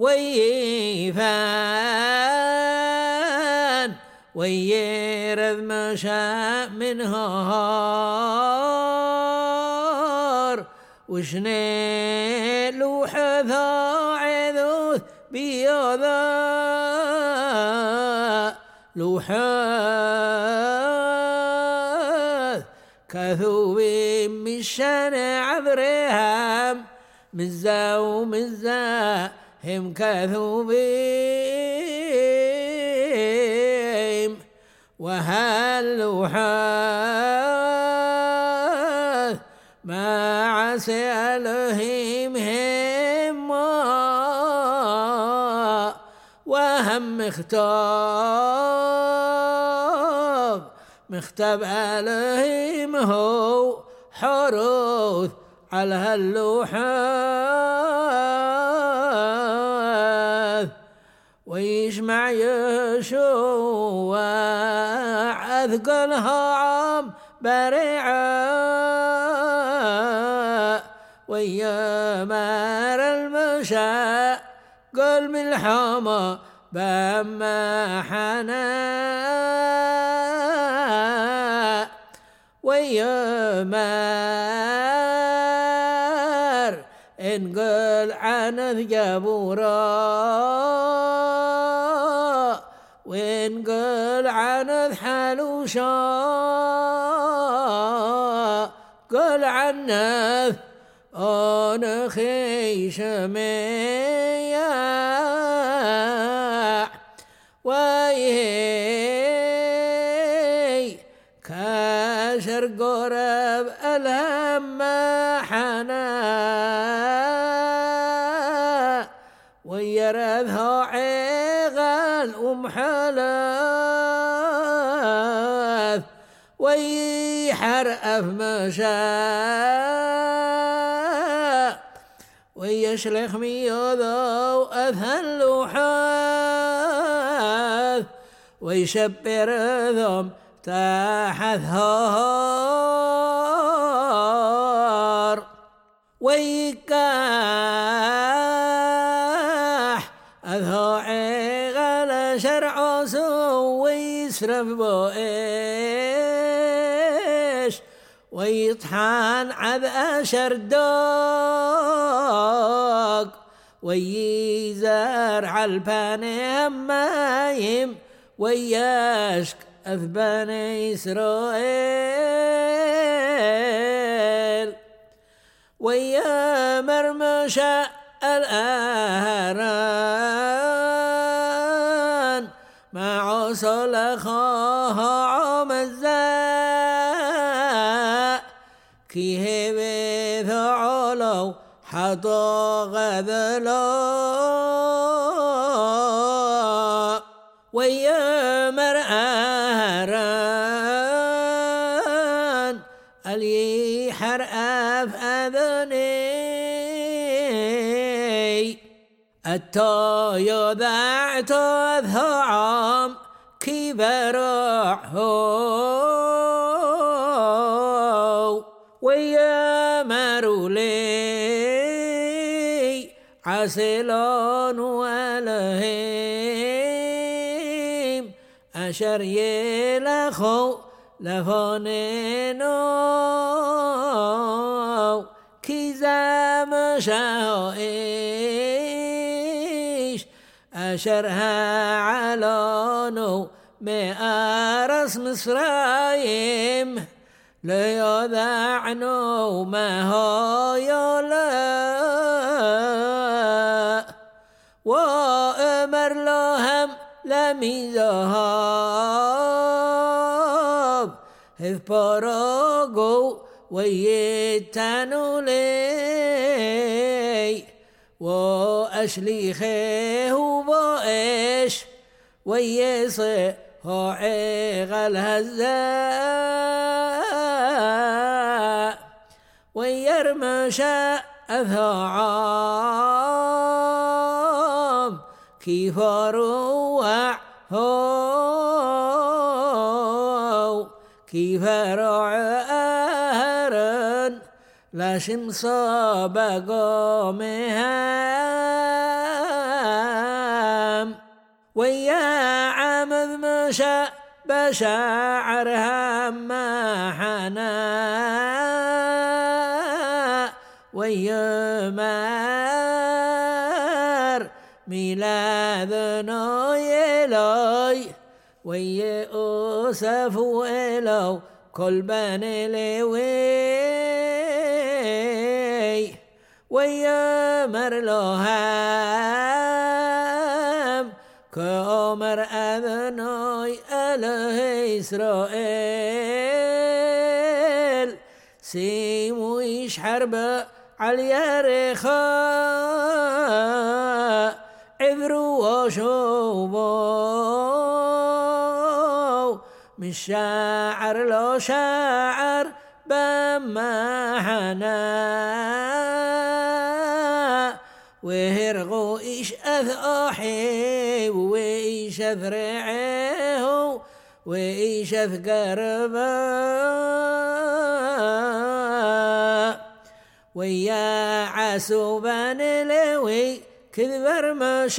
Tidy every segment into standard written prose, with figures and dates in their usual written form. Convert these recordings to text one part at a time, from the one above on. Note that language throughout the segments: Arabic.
ويفان ويرذ مشى منهار وشنيل وحثا عذوث بيضا لوحاث كثوب مشان عذرهم مزا ومزا هم كثوبهم وهاللوحاث ما عسى لهم همّا وهم مختب عليهم هو حروث على هاللوحاث ويجمع يشوع أثقلها عام بريعة ويمار المشاء قل من الحما بما حنا ويمار إن قل عن ثجبورا وإن قل عن حلوشا قل عنه أنا خيش مياع ويهي كاشر قرب الهم حنا ويرثها عيغل ومحلث ويحرف مشاء ويشلخ ميوذا وأثهل لوحاث ويشبر ذم تحت هار ويكاح أذها عيغل شرع سو ويسرف بوئيش ويطحن عذ أشر دوق ويزرع الباني همايم ويشك أثبان إسرائيل ويا مرمشا الأهران مع صلخها عمزاء كي هبث علو حطا غذلا ويا مرأهران اللي حرأف أذني التايو ذعت أذهعام كي برعه ويا مرولي عسلان ولهيم أشر يلخو لفنينو كي زمشايش أشرها علانو مأرس مصرايم ليذعنو ما هو يلا وأمر لهم لم يذهب إذ برقوا ويتنوا لي وأشليخه وإيش ويصيح عيغ الهزاء ويرمشى أثعام كيف روح هو كيف رعارن لا شمس بقومها ويا عمد مشى بشاعرها ما حنا ويا مار ميلادنا يلوي ويا أوسف وإلو كل بني لوي ويا مرلوهم كأمر أذنوي أله إسرائيل سيمو إيش حرب على يريخا عبروا وشوبوا مش شاعر لو شاعر بما حنا وهرغو إيش أثاحي وإيش أثرعيه وإيش أثقربا ويا عسوبان لوي كذبر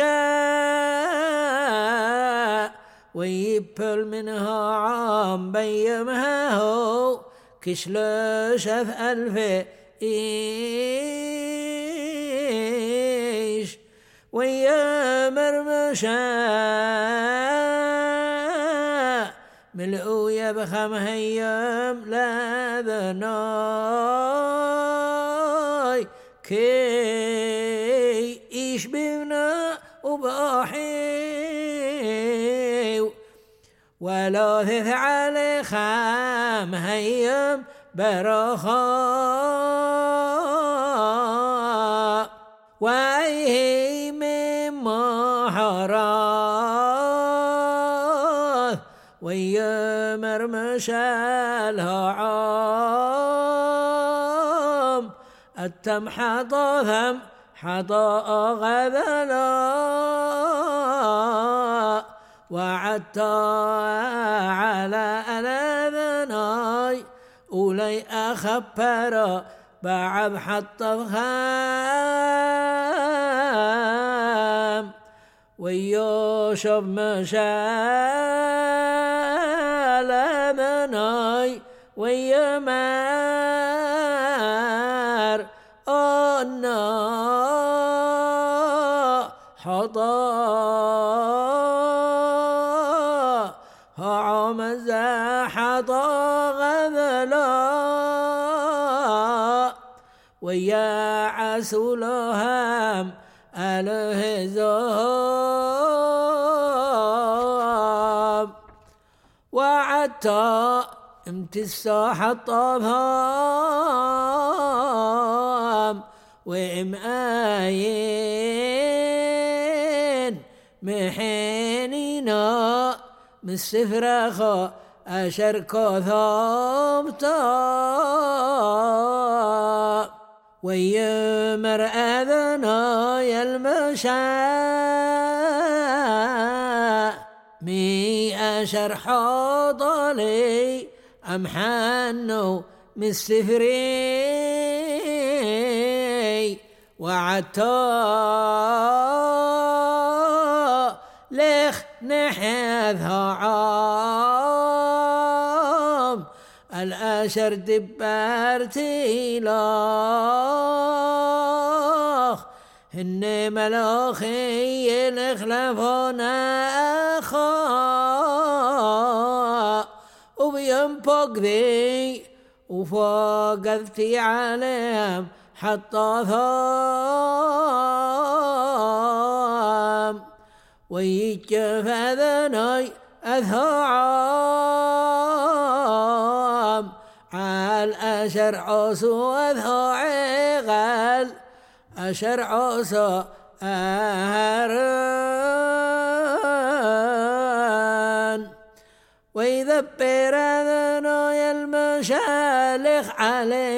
مشاء ويبل منها عام بيمها هو كشلوش ألف إيش ويا مرمشاء ملئو يبخم هيام لا ذناي كي إيش بنا وباحي ولا ثث على خام هيام برخاء وأيه مما حراث ويا مرمشالها عام التم حطاثم حطاء غذلا وعدت على ألاذناي أولي أخبر بعد حط خام ويوشب مشال أذناي ويمار أنا حطا عمز حطا غذلا ويا عسولهم الهزام وعدت امتسا حطبهم وإمآين محينينا من السفرخ أشركو ثابتا ويمر أذنا يلمشا مي أشر حاضلي أمحنو من السفري وعدتا لخ نحذها عام الأشر دبرتي لاخ هن ملاخي الخلفونا أخا وبينفق ذي وفقدتي عليهم حتى ثام ويجف ذناي أثعام عال أشر عصو أثعيغال أشر عصو أهران ويذبر ذناي المشالخ علي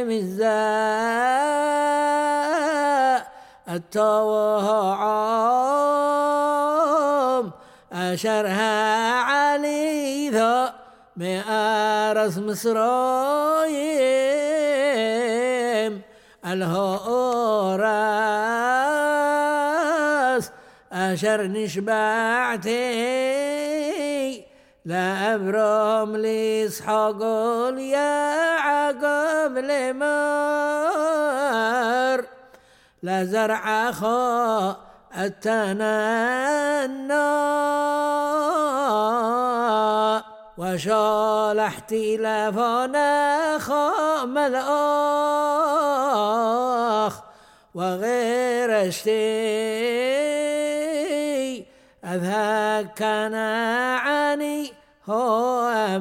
مزاء التوه عام أشرها علي ذا مئارس مصرايم الهوراس أشر نشبعتي لا أبرم لي صحقل يا عقب لمر لا زرع خا التننى وشالحتي لفنا خام الأخ وغير اشتي أذهب كان عني هو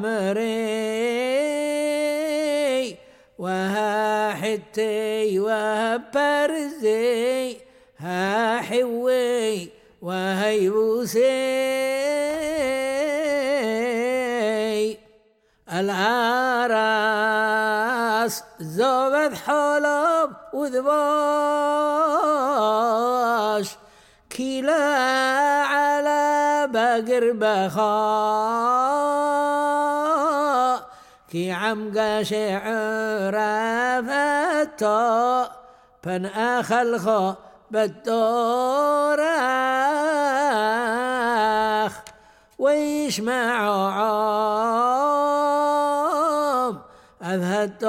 أمري وها حتي وها برزي ها حوي وهي بوسي العراس زوبت حلب وذباش كلا على بقر بخاء كي عمق شعر فتا بن أخلخ بالدورخ ويشمع عام أذهد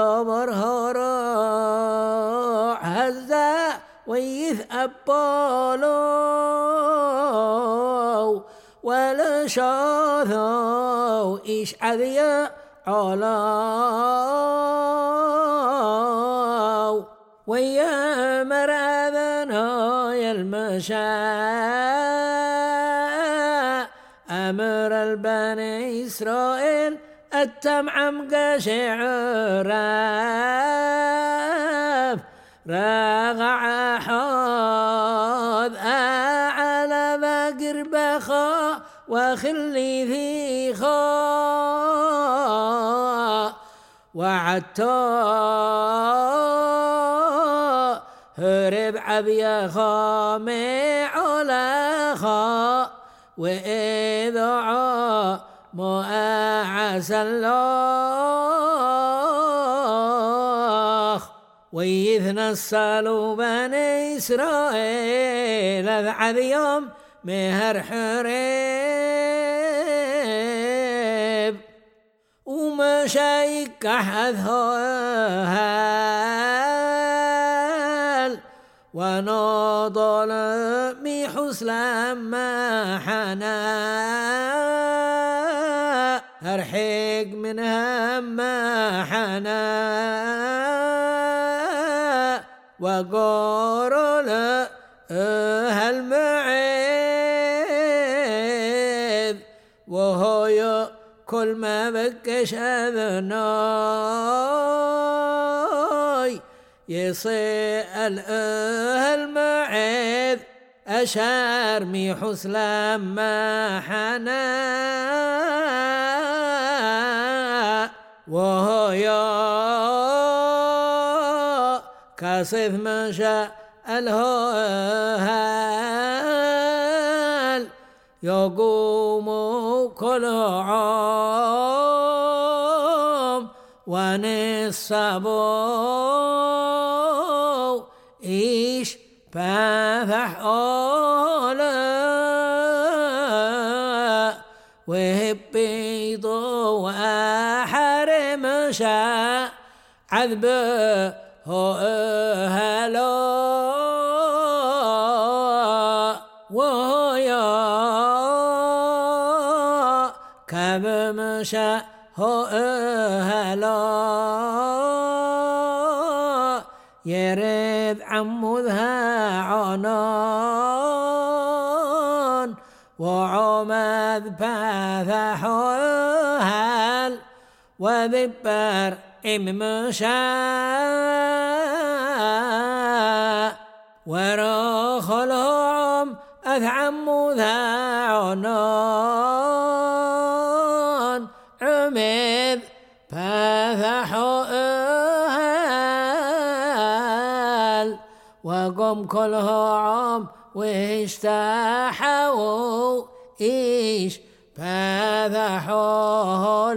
برهروع هزا ويث أبولو ولا شاثو إيش عذيا علاو ويا مرأذنا يا المشاء أمر البني إسرائيل التمعم قشعراف راغع حوض على بقر بخا وخلي ذي خا وعدتو هرب عبيا خامي على خا وإذا مؤعس الله ويتنصلوا بني إسرائيل ذعذ يوم مهر حريب ومشايك حذهال ونضل ميحوس لما حنا أرحق منها ما حنا وقول هالمعيب وهو كل ما بكش أذناي يصيل المعيب أشار ميحوس لما حنا وهو كصف مشى الهال يقوم كل عام ونصبوا إيش بافح أولا وهبيضوا وحرم شاء عذبه هلا ويا كب مشى هلا يرد عمودها عنان وعمد باثح هال وذبر إمشاء ورخلهم أثعم ذا عنان عمد فاثحوا أهل وقم كلهم واشتاحوا إيش فاثحوا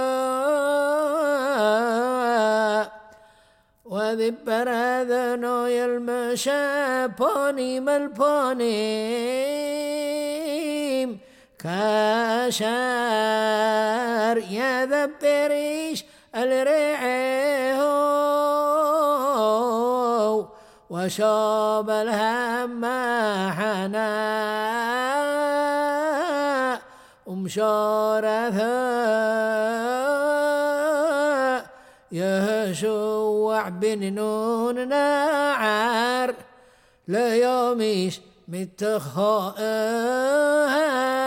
له وذبر أذنو يلمشى بوني مالبوني كاشار يذبريش الرعيه وشوب الهم حنا ومشورثه يهشوع بن نون نعر ليوميش متخائها